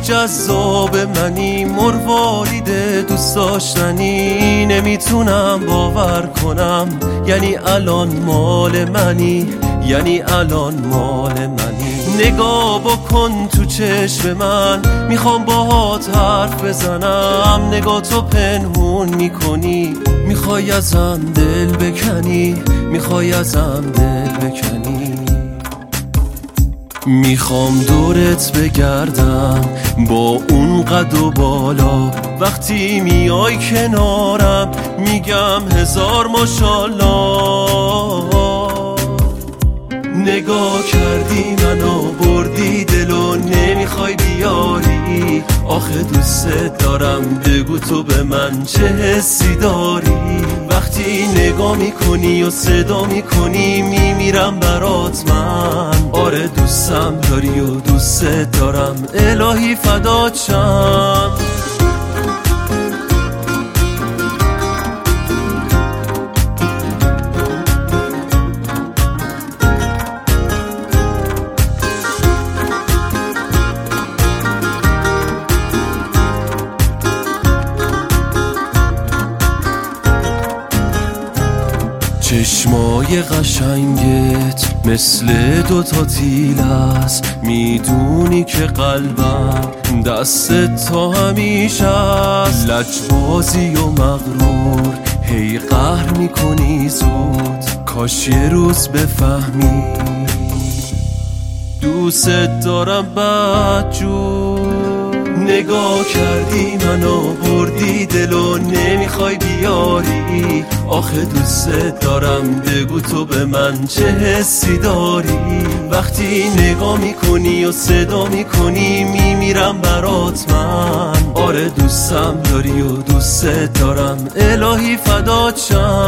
جذاب منی، مروارید دوست داشتنی. نمیتونم باور کنم یعنی الان مال منی، یعنی الان مال منی. نگاه بکن تو چشم من، میخوام باهات حرف بزنم. نگاه تو پنهون میکنی، میخوای ازم دل بکنی، میخوای ازم دل بکنی. میخوام دورت بگردم با اون قد و بالا، وقتی میای کنارم میگم هزار ماشالله. نگاه کردی منو بردی دلو نمیخوای بیاری، آخه دوست دارم بگو تو به من چه حسی داری. وقتی نگاه میکنی و صدا میکنی میمیرم برات من. آره دوستم داری و دوست دارم، الهی فدات شم. چشمای قشنگت مثل دوتا تیل است، میدونی که قلبم دست تا همیشه است. لجبازی و مغرور هی قهر میکنی زود، کاش یه روز بفهمی دوست دارم بدجور. نگاه کردی منو بردی دلو نمیخوای بیاری، آخه دوست دارم بگو تو به من چه حسی داری. وقتی نگاه میکنی و صدا میکنی میمیرم برات من. آره دوستم داری و دوست دارم، الهی فدات شم.